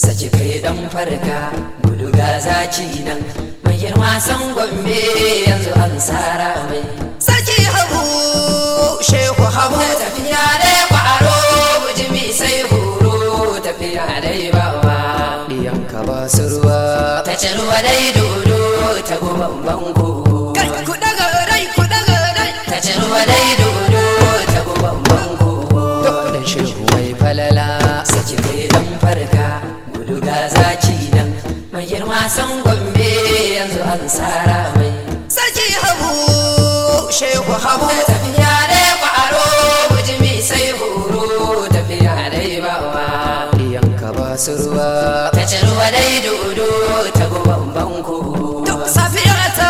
saki kai dan farka gudu ga zaci nan mai girma san Gombe yanzu an sara mai saki habu shehu habu tafiya dai kwaro bujimi sai horo tafiya dai bawa diyanka ba su ruwa ta ci ruwa dai dodo ta goban bango ku daga dai ta ci ruwa dai dodo ta goban bango dan shehu mai falala saki kai dan farka gudu ga zaci nan mai girma san Gombe yanzu an sara mai sarki habu shehu habu tafiya dai kwaro bujimi sai horo tafiya dai bawa diyanka ba su ruwa ta ci ruwa dai dodo ta goban bango safiya ta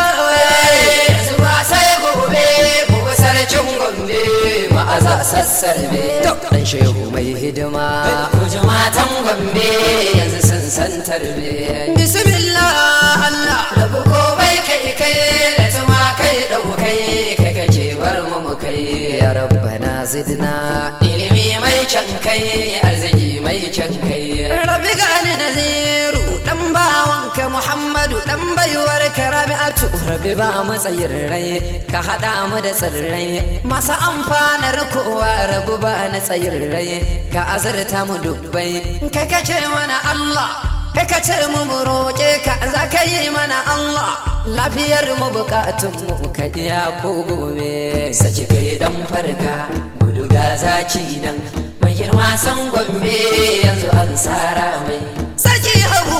zuwa sai gobe sarkin Gombe ma'aza sassarbe dan shehu mai hidima matan Gombe yanzu sun san tarbe bismillah Allah rabu komai kai da tuma kai daukai kai kake bar mu kai ya rabbana zidna ilimi mai can kai arziki mai can kai rabbi gani naziru dan bawanka Muhammadu dan baiwar ka Rabi'atu rabbi ba matsayin rai ka hada mu da tsirrai masa amfanar kowa rabu ba na tsayin rai ka azurta mu dubbai kai kace mana Allah kai kace mu roƙe ka za ka yi mana Allah lafiyar mu bukatun mu ka iya ko gobe saki kai dan farka gudu ga zaci nan mai girma san Gombe yanzu an sara mai saki habu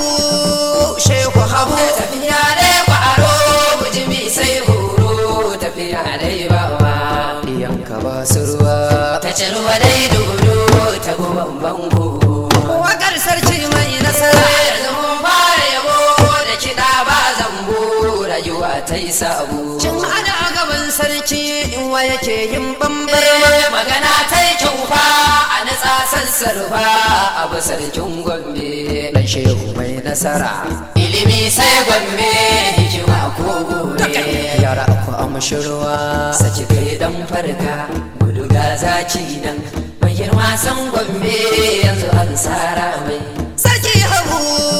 shehu habu tafiya dai kwaro bujimi sai horo tafiya dai bawa diyanka ba su ruwa ta ci ruwa dai dodo ta goban bango wakar sarki mai nasara yanzu mun fara yabo da kiɗa ba zambo rayuwa ta yi sabo cin hada gaban sarki in wa yake yin bambar magana ta yi kyaufa a natsa sassarfa abu sarkin Gombe dan shehu mai nasara ilimi sai Gombe hikima ko gobe yara ku amshirwa saki kai dan farka gudu ga zaci nan mai girma san Gombe yanzu an sara mai saki habu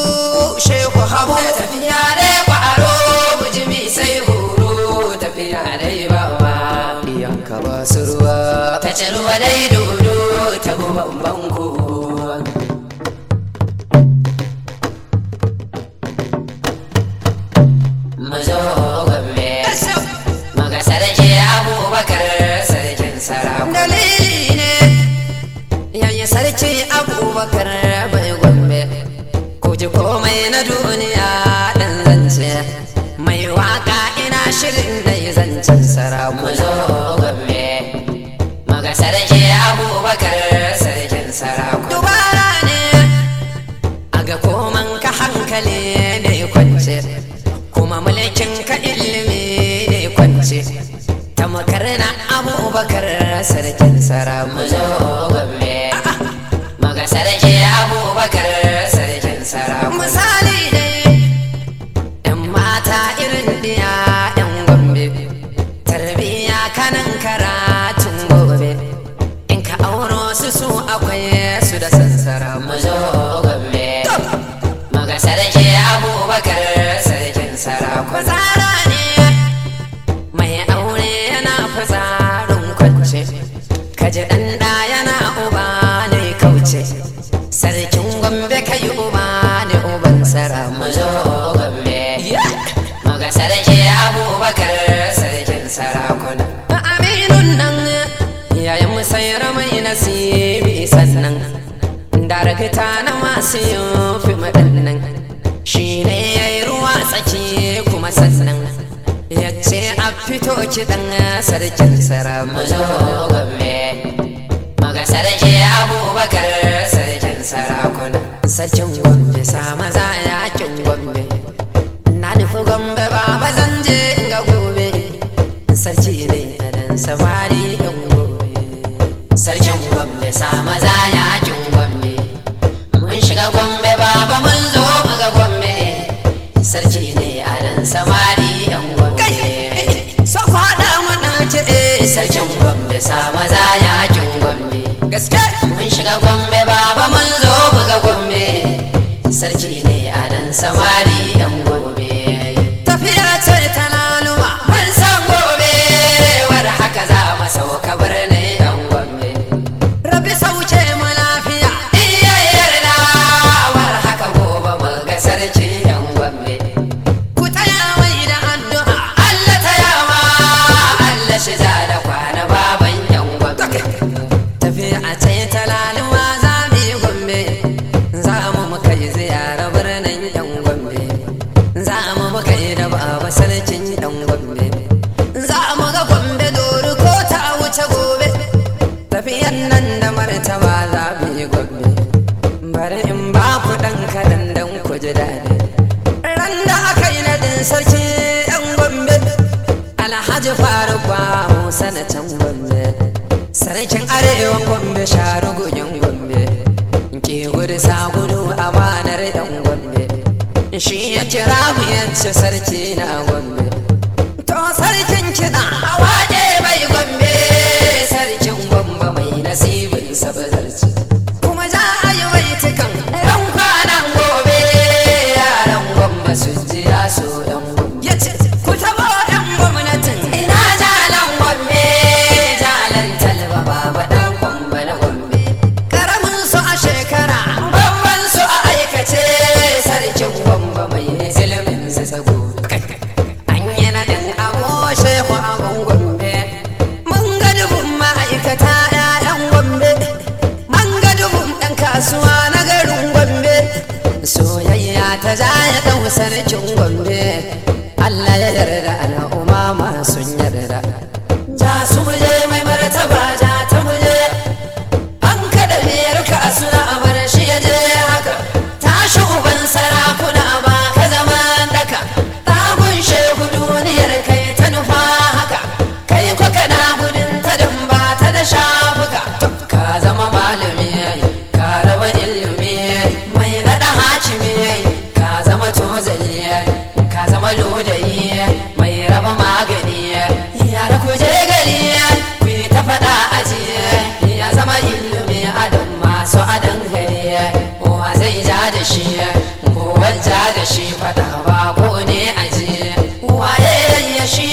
shehu habu tafiya dai kwaro bujimi sai horo tafiya dai bawa diyanka ba su ruwa ta ci ruwa dai dodo ta goban bango mazo Gombe maga sarki Abubakar sarkin sarakuna dalili ne yayin sarki Abubakar bai Gombe ko ji komai na duniya dan zance mai waka ina shirin dai zancen sarakuna mazo Gombe maga sarki Abubakar sarkin sarakuna dubara ne aga koman ka hankali ne kwance kuma mulkin ka ilimi ne kwance ta makarna Abubakar sarkin sarakuna mazo Gombe maga sarki Abubakar sarkin sarakuna misali dai yan mata irin diya yan Gombe tarbiya kanan karatun gobe in ka auro su akwai su da sansara mazo Gombe maga sarki Abubakar sarkin sarakuna tsara ne mai aure yana fitsarin kwance kaji dan da yana uba ne kauce sarkin Gombe kai uba ne uban sara mazo Gombe maga sarki Abubakar sarkin sarakuna aminun nan yayin musayar mai nasibi sannan darakta na masu yin fi madannan shi ne ya yi ruwa tsaki kuma sannan ya ce a fito kiɗan sarkin sarakuna mazo Gombe maga sarki Abubakar sarkin sarakuna sarkin Gombe sa maza yakin Gombe na nufi Gombe ba zan je ga gobe sarki ne a dan samari yan gobe sarkin Gombe sa maza yakin Gombe mun shiga Gombe baba mun zo ga Gombe sarki ne a dan samari yan Gombe so fada mana ce sarkin Gombe sa maza yakin Gombe gaske mun shiga Gombe baba mun zo ga Gombe sarki ne a nan samari yan gobe tafiya ce ta laluma mun san gobe war haka za mu sauka birni yan gobe rabi sauke mu lafiya iya yarda war haka gobe mu ga sarki yan gobe ku taya mai da addu'a Allah taya ma Allah shi za da kwana baban yan gobe tafiya ce ta laluma za mu yi gombe za mu kai ziyara birnin yan gombe za mu kai da baba sarkin yan gombe za mu ga gombe dori ko ta wuce gobe tafiyan nan da martaba za mu yi gombe bari in ba ku dan kadan dan ku ji daɗi ran da aka yi nadin sarki yan gombe alhaji faruk ba musa na can gombe sarkin arewa gombe sharugunin gombe ke gudu sa gudu amanar yan gombe shi ya kira mu yace sarki na gombe to sarkin kiɗa a waje mai gombe sarkin gombe mai nasibin sabazarci kuma za a yi waitukan ran kwanan gobe yaran gombe su ji ya so yan gombe ya ce ku tabo yan gwamnatin ina jalan gombe jalan talba baba dan gombe na gombe karamin su a shekara babban su a aikace sarkin gombe mai ilimin zazzago an yi naɗin amo shehu abun gombe mun ga dubun ma'aikata 'ya'yan gombe an ga dubun ɗan kasuwa na garin gombe soyayya ta zaya ɗan sarkin gombe Allah ya yarda al'umma ma sun yarda ja su muje mai martaba ja ta muje an kada biyar kasuwa a bar shi ya je haka tashi uban sarakuna ba ka zama daka tagun shehu duniyar kai ta nufa haka kai ko kana gudun ta dan ba ta da shafuka ka zama malami ka raba ilimi mai nada hakimi ka zama tozali ka zama lodayi mai raba magani yara ku je gari ku yi ta faɗa aji ya zama ilimi adam masu adan gari wa zai ja da shi kowan ja da shi faɗa ba ko ne aji waye ya shi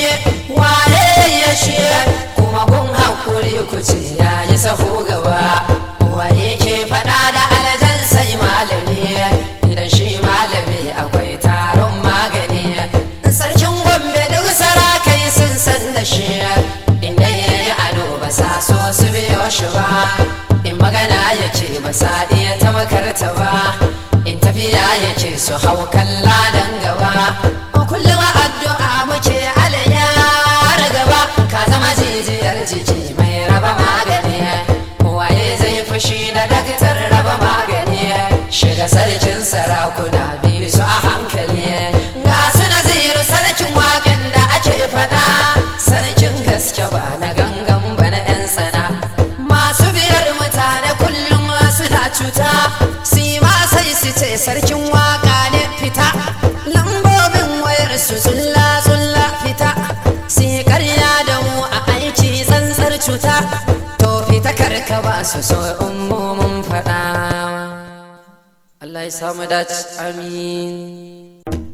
kuma kun haƙuri ku ce ya yi sahu gaba waye ke faɗa da alajan sai malami idan shi malami akwai taron magani sarkin gombe duk sarakai sun san da shi inda ya yi ado ba sa so su biyo shi ba in magana yake ba sa iya ta makarta ba in tafiya yake su hau kalla dan gaba kullum addu'a muke alaya gaba ka zama jijiyar jiki mai raba magani waye zai fushi da daktar raba magani shiga sarkin sarakuna biyu su a hankali ga su naziru sarkin waƙen da ake faɗa sarkin gaske ba na gangan ba na 'yan sana masu biyar mutane kullum suna cuta si ma sai su ce sarkin waƙa ne fita lambobin wayar su tsulla fita si karya da mu a aiki tsantsar cuta to fita karka ba su so mun faɗa Allah ya samu dace amin